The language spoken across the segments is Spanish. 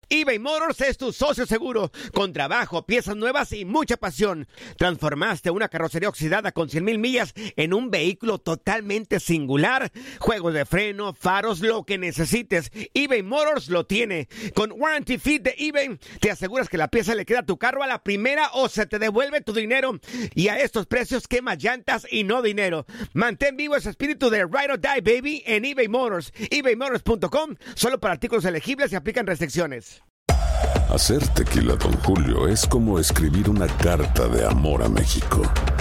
eBay Motors es tu socio seguro. Con trabajo, piezas nuevas y mucha pasión. Transformaste una carrocería oxidada con 100,000 millas en un vehículo totalmente singular. Juegos de freno, faros, lo que necesites, eBay Motors lo tiene. Con Warranty Fit de eBay, te aseguras que la pieza le queda a tu carro a la primera o se te devuelve tu dinero. Y a estos precios, quema llantas y no dinero. Mantén vivo ese espíritu de Ride or Die, baby, en eBay Motors. ebaymotors.com, solo para artículos elegibles y aplican restricciones. Hacer tequila Don Julio es como escribir una carta de amor a México.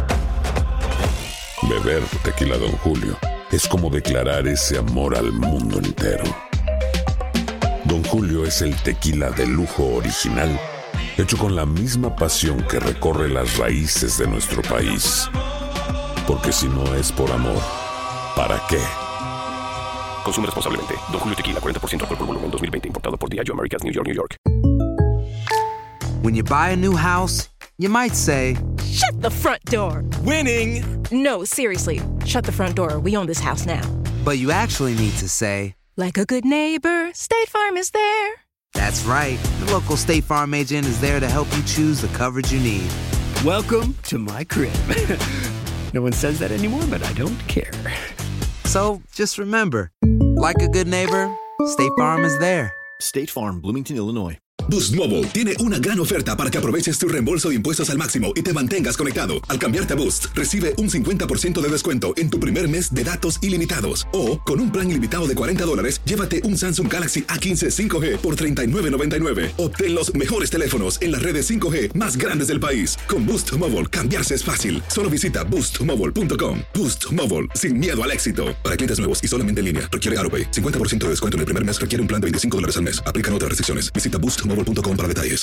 Beber tequila Don Julio es como declarar ese amor al mundo entero. Don Julio es el tequila de lujo original, hecho con la misma pasión que recorre las raíces de nuestro país. Porque si no es por amor, ¿para qué? Consume responsablemente. Don Julio Tequila, 40% alcohol por volumen, 2020. Importado por Diageo Americas, New York, New York. When you buy a new house, you might say, "Shut the front door." Winning! No, seriously. Shut the front door. We own this house now. but you actually need to say, like a good neighbor, State Farm is there. That's right. The local State Farm agent is there to help you choose the coverage you need. Welcome to my crib. No one says that anymore, but I don't care. So just remember, like a good neighbor, State Farm is there. State Farm, Bloomington, Illinois. Boost Mobile tiene una gran oferta para que aproveches tu reembolso de impuestos al máximo y te mantengas conectado. Al cambiarte a Boost, recibe un 50% de descuento en tu primer mes de datos ilimitados. O, con un plan ilimitado de $40, llévate un Samsung Galaxy A15 5G por $39.99. Obtén los mejores teléfonos en las redes 5G más grandes del país. Con Boost Mobile, cambiarse es fácil. Solo visita boostmobile.com. Boost Mobile, sin miedo al éxito. Para clientes nuevos y solamente en línea, requiere AutoPay. 50% de descuento en el primer mes requiere un plan de $25 al mes. Aplican otras restricciones. Visita boostmobile.com para detalles.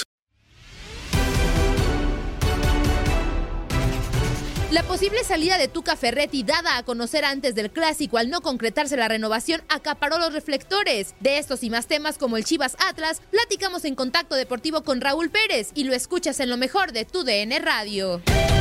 La posible salida de Tuca Ferretti, dada a conocer antes del clásico al no concretarse la renovación, acaparó los reflectores. De estos y más temas como el Chivas Atlas, platicamos en Contacto Deportivo con Raúl Pérez y lo escuchas en lo mejor de tu DN Radio.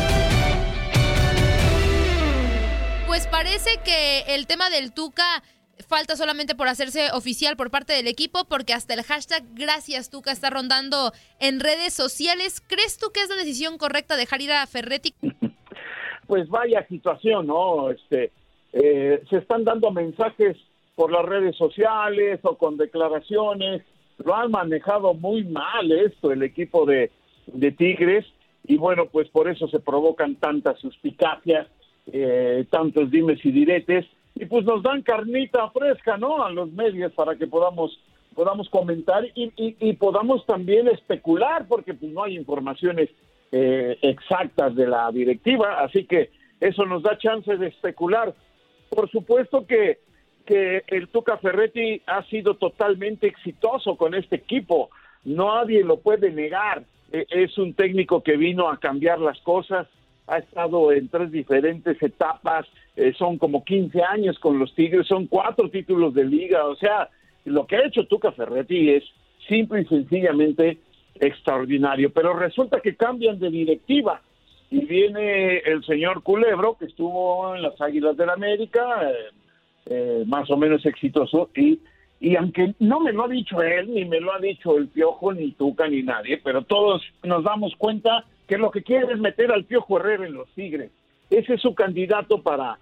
Pues parece que el tema del Tuca falta solamente por hacerse oficial por parte del equipo, porque hasta el hashtag Gracias Tuca está rondando en redes sociales. ¿Crees tú que es la decisión correcta dejar ir a Ferretti? Pues vaya situación, ¿no? Se están dando mensajes por las redes sociales o con declaraciones. Lo han manejado muy mal esto, el equipo de Tigres, y bueno, pues por eso se provocan tantas suspicacias, tantos dimes y diretes, y pues nos dan carnita fresca, ¿no?, a los medios para que podamos comentar y podamos también especular, porque pues no hay informaciones exactas de la directiva, así que eso nos da chance de especular. Por supuesto que el Tuca Ferretti ha sido totalmente exitoso con este equipo, nadie lo puede negar. Es un técnico que vino a cambiar las cosas, ha estado en 3 diferentes etapas, son como 15 años con los Tigres, son 4 títulos de liga, o sea, lo que ha hecho Tuca Ferretti es simple y sencillamente extraordinario, pero resulta que cambian de directiva y viene el señor Culebro, que estuvo en las Águilas del América, más o menos exitoso, y aunque no me lo ha dicho él, ni me lo ha dicho el Piojo, ni Tuca, ni nadie, pero todos nos damos cuenta que lo que quiere es meter al Piojo Herrera en los Tigres. Ese es su candidato para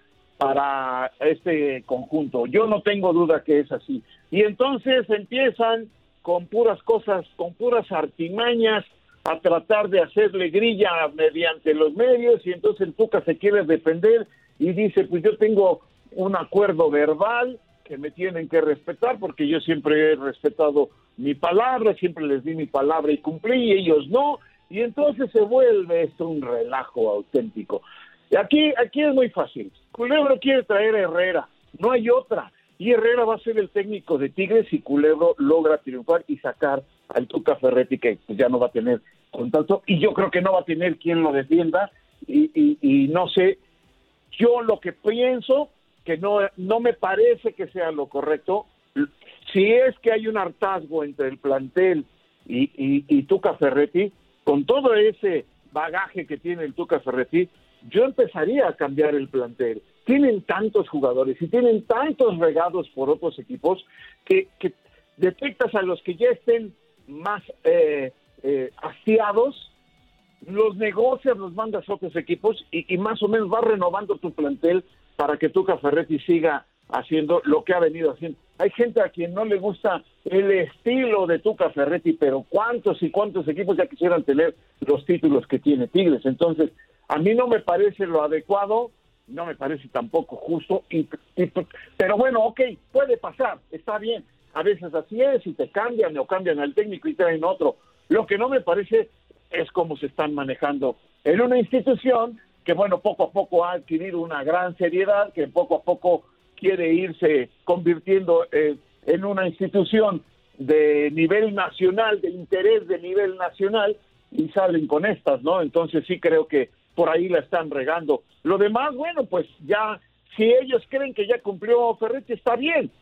este conjunto. Yo no tengo duda que es así. Y entonces empiezan con puras cosas, con puras artimañas, a tratar de hacerle grilla mediante los medios, y entonces el Tuca se quiere defender y dice, pues yo tengo un acuerdo verbal que me tienen que respetar, porque yo siempre he respetado mi palabra, siempre les di mi palabra y cumplí, y ellos no, y entonces se vuelve esto un relajo auténtico. Y aquí es muy fácil. Culebro quiere traer a Herrera, no hay otra, y Herrera va a ser el técnico de Tigres si Culebro logra triunfar y sacar al Tuca Ferretti, que pues ya no va a tener contacto, y yo creo que no va a tener quien lo defienda, y no sé, yo lo que pienso, que no me parece que sea lo correcto. Si es que hay un hartazgo entre el plantel y Tuca Ferretti, con todo ese bagaje que tiene el Tuca Ferretti, yo empezaría a cambiar el plantel. Tienen tantos jugadores y tienen tantos regados por otros equipos que detectas a los que ya estén más hastiados, los negocias, los mandas a otros equipos y más o menos vas renovando tu plantel para que Tuca Ferretti siga haciendo lo que ha venido haciendo. Hay gente a quien no le gusta el estilo de Tuca Ferretti, pero cuántos y cuántos equipos ya quisieran tener los títulos que tiene Tigres. Entonces, a mí no me parece lo adecuado, no me parece tampoco justo, pero bueno, ok, puede pasar, está bien. A veces así es, y te cambian o cambian al técnico y traen otro. Lo que no me parece es cómo se están manejando en una institución que, bueno, poco a poco ha adquirido una gran seriedad, que poco a poco quiere irse convirtiendo en una institución de nivel nacional, de interés de nivel nacional, y salen con estas, ¿no? Entonces sí creo que por ahí la están regando. Lo demás, bueno, pues ya, si ellos creen que ya cumplió Ferretti, está bien,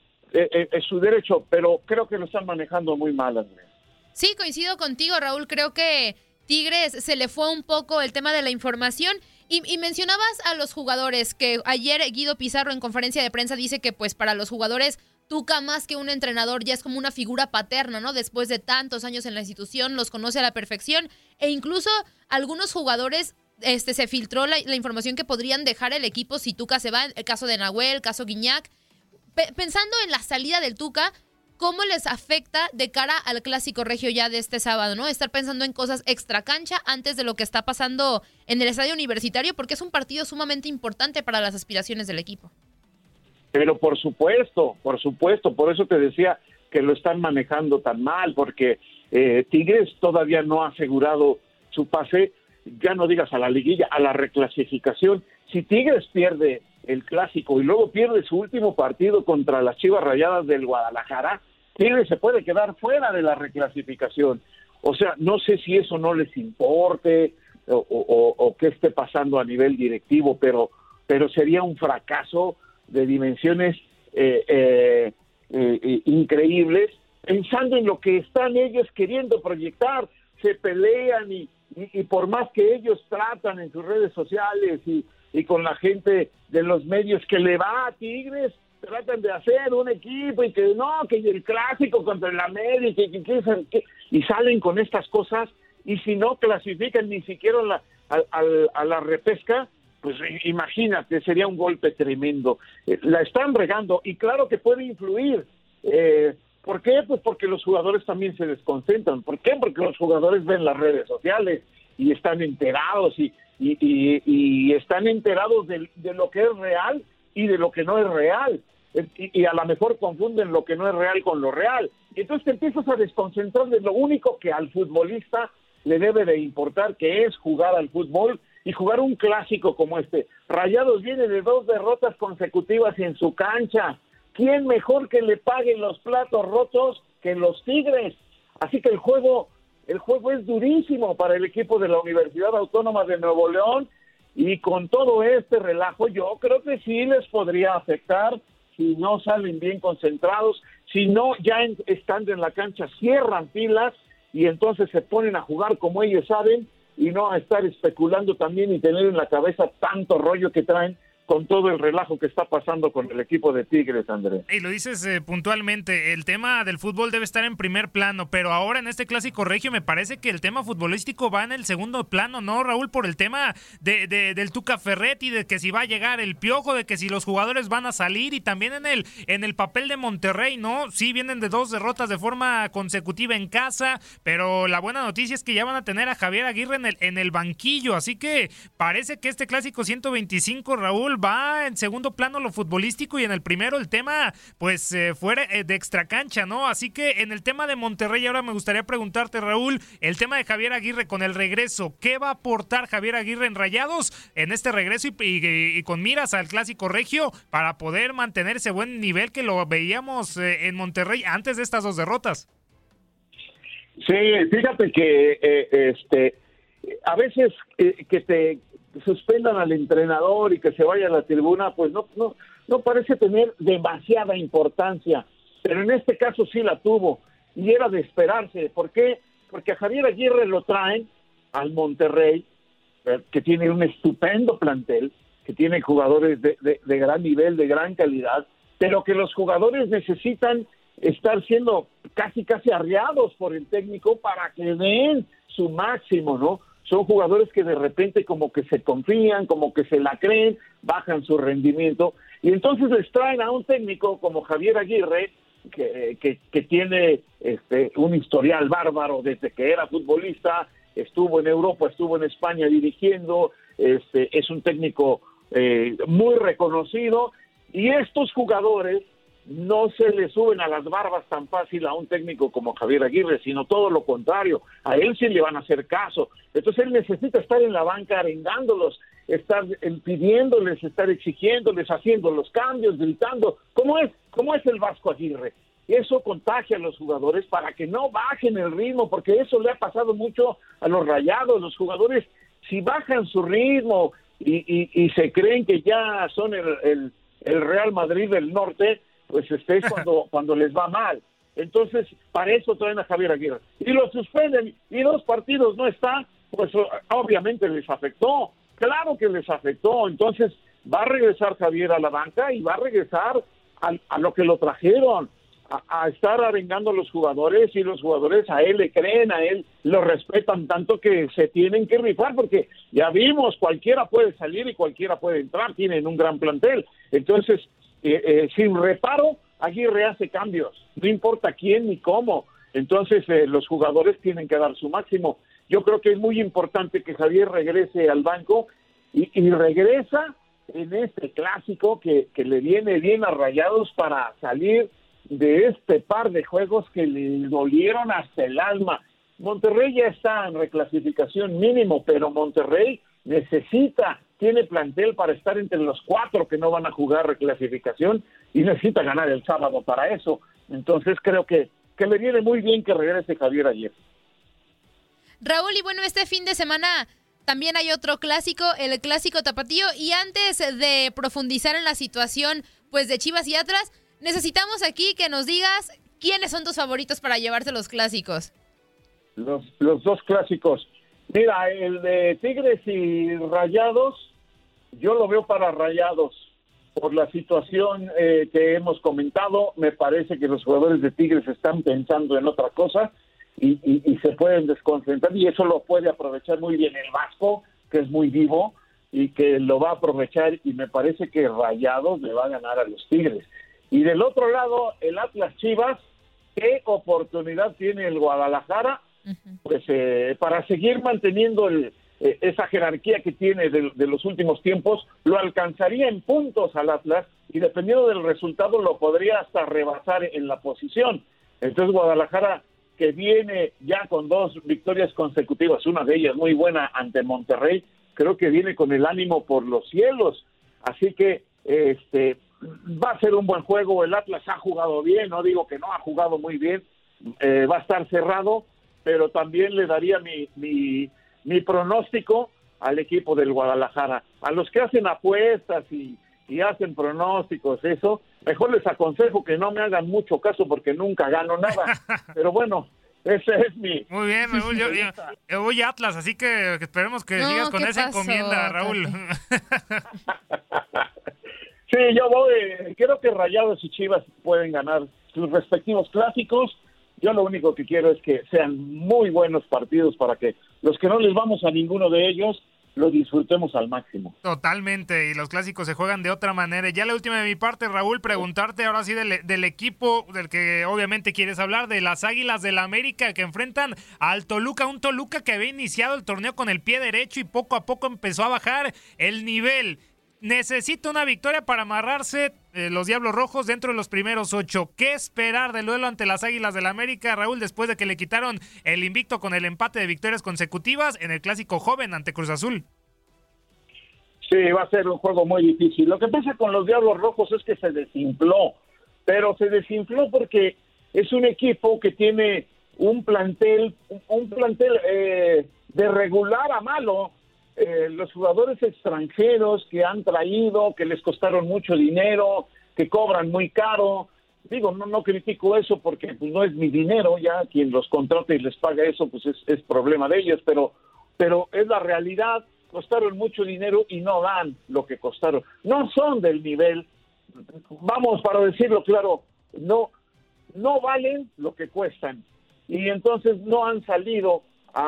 es su derecho, pero creo que lo están manejando muy mal, Andrés. Sí, coincido contigo, Raúl, creo que Tigres se le fue un poco el tema de la información. Y mencionabas a los jugadores, que ayer Guido Pizarro en conferencia de prensa dice que pues para los jugadores Tuca más que un entrenador ya es como una figura paterna, ¿no? Después de tantos años en la institución, los conoce a la perfección e incluso algunos jugadores se filtró la información que podrían dejar el equipo si Tuca se va, el caso de Nahuel, el caso Guiñac. Pensando en la salida del Tuca, ¿cómo les afecta de cara al Clásico Regio ya de este sábado, ¿no? Estar pensando en cosas extra cancha antes de lo que está pasando en el estadio universitario, porque es un partido sumamente importante para las aspiraciones del equipo. Pero por supuesto, por eso te decía que lo están manejando tan mal, porque Tigres todavía no ha asegurado su pase, ya no digas a la liguilla, a la reclasificación. Si Tigres pierde el Clásico y luego pierde su último partido contra las Chivas Rayadas del Guadalajara, Tigres se puede quedar fuera de la reclasificación. O sea, no sé si eso no les importe o qué esté pasando a nivel directivo, pero sería un fracaso de dimensiones increíbles, pensando en lo que están ellos queriendo proyectar. Se pelean y por más que ellos tratan en sus redes sociales y con la gente de los medios que le va a Tigres, tratan de hacer un equipo y que no, que el Clásico contra el América y salen con estas cosas, y si no clasifican ni siquiera a la repesca, pues imagínate, sería un golpe tremendo. La están regando y claro que puede influir. ¿Por qué? Pues porque los jugadores también se desconcentran. ¿Por qué? Porque los jugadores ven las redes sociales y están enterados y están enterados de lo que es real y de lo que no es real. Y a lo mejor confunden lo que no es real con lo real. Y entonces te empiezas a desconcentrar de lo único que al futbolista le debe de importar, que es jugar al fútbol y jugar un clásico como este. Rayados viene de 2 derrotas consecutivas en su cancha. ¿Quién mejor que le paguen los platos rotos que los Tigres? Así que el juego es durísimo para el equipo de la Universidad Autónoma de Nuevo León, y con todo este relajo yo creo que sí les podría afectar si no salen bien concentrados, si no ya estando en la cancha cierran filas y entonces se ponen a jugar como ellos saben y no a estar especulando también y tener en la cabeza tanto rollo que traen con todo el relajo que está pasando con el equipo de Tigres, Andrés. Y lo dices puntualmente, el tema del fútbol debe estar en primer plano, pero ahora en este Clásico Regio me parece que el tema futbolístico va en el segundo plano, ¿no, Raúl? Por el tema del Tuca Ferretti, de que si va a llegar el Piojo, de que si los jugadores van a salir, y también en el papel de Monterrey, ¿no? Sí, vienen de 2 derrotas de forma consecutiva en casa, pero la buena noticia es que ya van a tener a Javier Aguirre en el banquillo, así que parece que este Clásico 125, Raúl, va en segundo plano lo futbolístico y en el primero el tema, pues, fuera de extracancha, ¿no? Así que en el tema de Monterrey ahora me gustaría preguntarte, Raúl, el tema de Javier Aguirre con el regreso, ¿qué va a aportar Javier Aguirre en Rayados en este regreso y con miras al Clásico Regio para poder mantener ese buen nivel que lo veíamos en Monterrey antes de estas 2 derrotas? Sí, fíjate que a veces que te suspendan al entrenador y que se vaya a la tribuna, pues no parece tener demasiada importancia, pero en este caso sí la tuvo y era de esperarse. ¿Por qué? Porque a Javier Aguirre lo traen al Monterrey, que tiene un estupendo plantel, que tiene jugadores de gran nivel, de gran calidad, pero que los jugadores necesitan estar siendo casi arriados por el técnico para que den su máximo, ¿no? Son jugadores que de repente como que se confían, como que se la creen, bajan su rendimiento, y entonces les traen a un técnico como Javier Aguirre, que tiene un historial bárbaro desde que era futbolista, estuvo en Europa, estuvo en España dirigiendo, es un técnico muy reconocido, y estos jugadores no se le suben a las barbas tan fácil a un técnico como Javier Aguirre, sino todo lo contrario, a él sí le van a hacer caso. Entonces él necesita estar en la banca arengándolos, estar pidiéndoles, estar exigiéndoles, haciendo los cambios, gritando. ¿Cómo es el Vasco Aguirre? Eso contagia a los jugadores para que no bajen el ritmo, porque eso le ha pasado mucho a los Rayados. Los jugadores, si bajan su ritmo y se creen que ya son el Real Madrid del Norte, pues es cuando les va mal. Entonces, para eso traen a Javier Aguirre. Y lo suspenden, y 2 partidos no está, pues obviamente les afectó. Claro que les afectó. Entonces, va a regresar Javier a la banca y va a regresar a lo que lo trajeron, a estar arengando a los jugadores, y los jugadores a él le creen, a él lo respetan tanto que se tienen que rifar, porque ya vimos, cualquiera puede salir y cualquiera puede entrar, tienen un gran plantel. Entonces, sin reparo, Aguirre hace cambios, no importa quién ni cómo. Entonces los jugadores tienen que dar su máximo. Yo creo que es muy importante que Javier regrese al banco y regresa en este clásico que le viene bien a Rayados para salir de este par de juegos que le dolieron hasta el alma. Monterrey ya está en reclasificación mínimo, pero Monterrey tiene plantel para estar entre los 4 que no van a jugar reclasificación, y necesita ganar el sábado para eso. Entonces creo que le viene muy bien que regrese Javier ayer. Raúl, y bueno, este fin de semana también hay otro clásico, el clásico tapatío, y antes de profundizar en la situación pues de Chivas y Atlas, necesitamos aquí que nos digas quiénes son tus favoritos para llevarse los clásicos. Los 2 clásicos. Mira, el de Tigres y Rayados, yo lo veo para Rayados. Por la situación que hemos comentado, me parece que los jugadores de Tigres están pensando en otra cosa y se pueden desconcentrar, y eso lo puede aprovechar muy bien el Vasco, que es muy vivo y que lo va a aprovechar, y me parece que Rayados le va a ganar a los Tigres. Y del otro lado, el Atlas Chivas, ¿qué oportunidad tiene el Guadalajara? Pues para seguir manteniendo esa jerarquía que tiene de los últimos tiempos, lo alcanzaría en puntos al Atlas, y dependiendo del resultado lo podría hasta rebasar en la posición. Entonces Guadalajara, que viene ya con 2 victorias consecutivas, una de ellas muy buena ante Monterrey, creo que viene con el ánimo por los cielos. Así que va a ser un buen juego. El Atlas ha jugado bien, no digo que no, ha jugado muy bien, va a estar cerrado, pero también le daría mi pronóstico al equipo del Guadalajara. A los que hacen apuestas y hacen pronósticos, eso, mejor les aconsejo que no me hagan mucho caso porque nunca gano nada. Pero bueno, ese es mi... Muy bien, Raúl, yo voy a Atlas, así que esperemos que sigas con esa encomienda, Raúl. Sí, yo voy, creo que Rayados y Chivas pueden ganar sus respectivos clásicos. Yo lo único que quiero es que sean muy buenos partidos para que los que no les vamos a ninguno de ellos lo disfrutemos al máximo. Totalmente, y los clásicos se juegan de otra manera. Ya la última de mi parte, Raúl, preguntarte ahora sí del equipo del que obviamente quieres hablar, de las Águilas del América, que enfrentan al Toluca, un Toluca que había iniciado el torneo con el pie derecho y poco a poco empezó a bajar el nivel. Necesita una victoria para amarrarse los Diablos Rojos dentro de los primeros 8. ¿Qué esperar del duelo ante las Águilas del América, Raúl, después de que le quitaron el invicto con el empate de victorias consecutivas en el clásico joven ante Cruz Azul? Sí, va a ser un juego muy difícil. Lo que pasa con los Diablos Rojos es que se desinfló, pero se desinfló porque es un equipo que tiene un plantel de regular a malo. Los jugadores extranjeros que han traído, que les costaron mucho dinero, que cobran muy caro. Digo, no critico eso porque pues, no es mi dinero, ya quien los contrata y les paga eso, pues es problema de ellos, pero es la realidad. Costaron mucho dinero y no dan lo que costaron. No son del nivel, vamos, para decirlo claro, no no valen lo que cuestan. Y entonces no han salido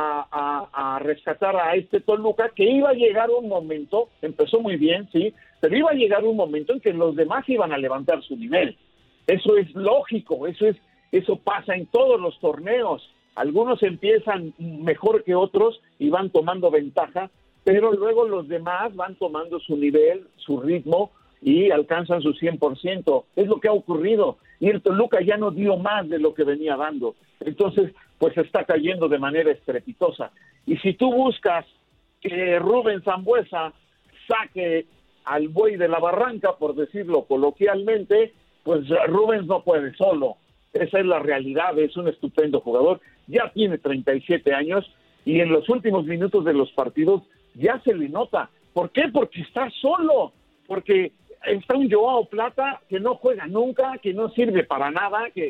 a rescatar a este Toluca, que iba a llegar un momento, empezó muy bien, sí, pero iba a llegar un momento en que los demás iban a levantar su nivel. Eso es lógico, eso pasa en todos los torneos. Algunos empiezan mejor que otros y van tomando ventaja, pero luego los demás van tomando su nivel, su ritmo y alcanzan su 100%. Es lo que ha ocurrido. Y el Toluca ya no dio más de lo que venía dando. Entonces, pues está cayendo de manera estrepitosa. Y si tú buscas que Rubén Sambueza saque al buey de la barranca, por decirlo coloquialmente, pues Rubens no puede solo. Esa es la realidad, es un estupendo jugador. Ya tiene 37 años y en los últimos minutos de los partidos ya se le nota. ¿Por qué? Porque está solo. Porque está un Joao Plata que no juega nunca, que no sirve para nada, que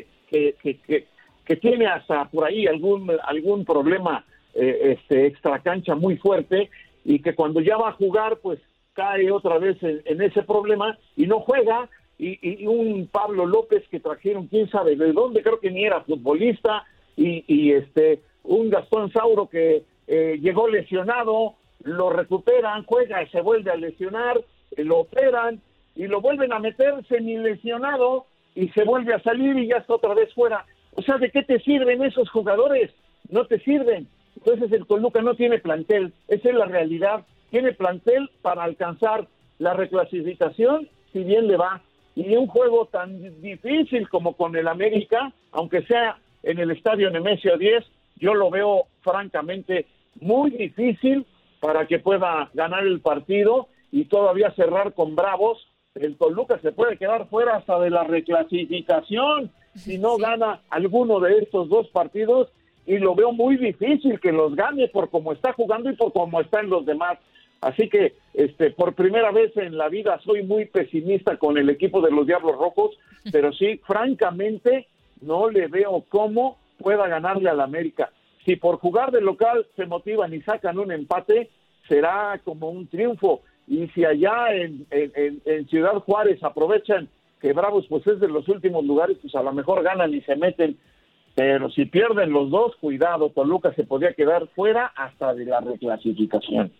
tiene hasta por ahí algún problema extracancha muy fuerte, y que cuando ya va a jugar pues cae otra vez en ese problema y no juega, y un Pablo López que trajeron quién sabe de dónde, creo que ni era futbolista, y un Gastón Sauro que llegó lesionado, lo recuperan, juega y se vuelve a lesionar, lo operan y lo vuelven a meter semi-lesionado y se vuelve a salir y ya está otra vez fuera. O sea, ¿de qué te sirven esos jugadores? No te sirven. Entonces el Toluca no tiene plantel, esa es la realidad. Tiene plantel para alcanzar la reclasificación, si bien le va. Y un juego tan difícil como con el América, aunque sea en el estadio Nemesio 10, yo lo veo francamente muy difícil para que pueda ganar el partido y todavía cerrar con Bravos. El Toluca se puede quedar fuera hasta de la reclasificación si no gana alguno de estos dos partidos, y lo veo muy difícil que los gane por cómo está jugando y por cómo están los demás. Así que por primera vez en la vida soy muy pesimista con el equipo de los Diablos Rojos, pero sí, francamente, no le veo cómo pueda ganarle al América. Si por jugar de local se motivan y sacan un empate, será como un triunfo. Y si allá en Ciudad Juárez aprovechan que Bravos pues es de los últimos lugares, pues a lo mejor ganan y se meten. Pero si pierden los dos, cuidado, Toluca se podría quedar fuera hasta de la reclasificación.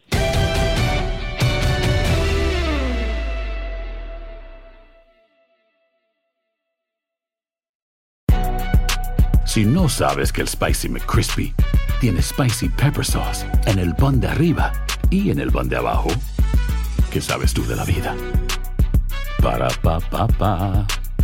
Si no sabes que el Spicy McCrispy tiene Spicy Pepper Sauce en el pan de arriba y en el pan de abajo, ¿qué sabes tú de la vida? Para, pa, pa, pa.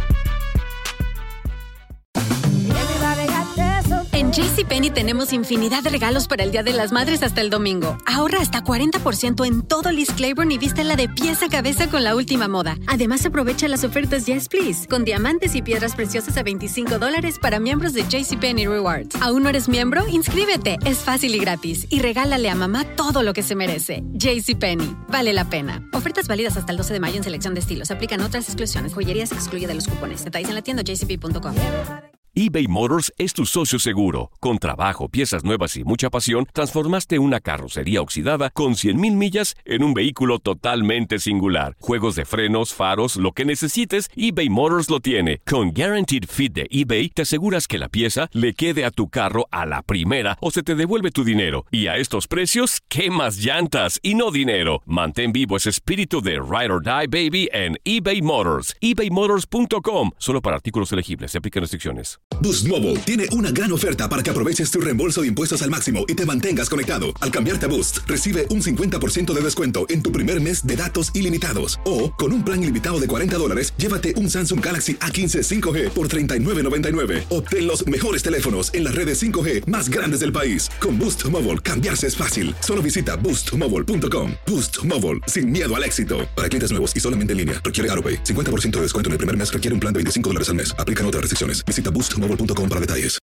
En JCPenney tenemos infinidad de regalos para el Día de las Madres hasta el domingo. Ahorra hasta 40% en todo Liz Claiborne y vístela de pies a cabeza con la última moda. Además, aprovecha las ofertas Yes Please, con diamantes y piedras preciosas a $25 para miembros de JCPenney Rewards. ¿Aún no eres miembro? Inscríbete. Es fácil y gratis. Y regálale a mamá todo lo que se merece. JCPenney. Vale la pena. Ofertas válidas hasta el 12 de mayo en selección de estilos. Aplican otras exclusiones. Joyería se excluye de los cupones. Detalles en la tienda jcp.com. eBay Motors es tu socio seguro. Con trabajo, piezas nuevas y mucha pasión, transformaste una carrocería oxidada con 100,000 millas en un vehículo totalmente singular. Juegos de frenos, faros, lo que necesites, eBay Motors lo tiene. Con Guaranteed Fit de eBay, te aseguras que la pieza le quede a tu carro a la primera o se te devuelve tu dinero. Y a estos precios, ¿qué más llantas y no dinero? Mantén vivo ese espíritu de Ride or Die, baby, en eBay Motors. ebaymotors.com. Solo para artículos elegibles. Se aplican restricciones. Boost Mobile tiene una gran oferta para que aproveches tu reembolso de impuestos al máximo y te mantengas conectado. Al cambiarte a Boost, recibe un 50% de descuento en tu primer mes de datos ilimitados. O, con un plan ilimitado de $40, llévate un Samsung Galaxy A15 5G por $39.99. Obtén los mejores teléfonos en las redes 5G más grandes del país. Con Boost Mobile, cambiarse es fácil. Solo visita boostmobile.com. Boost Mobile, sin miedo al éxito. Para clientes nuevos y solamente en línea, requiere AutoPay. 50% de descuento en el primer mes requiere un plan de $25 al mes. Aplican otras restricciones. Visita boostmobile.com para detalles.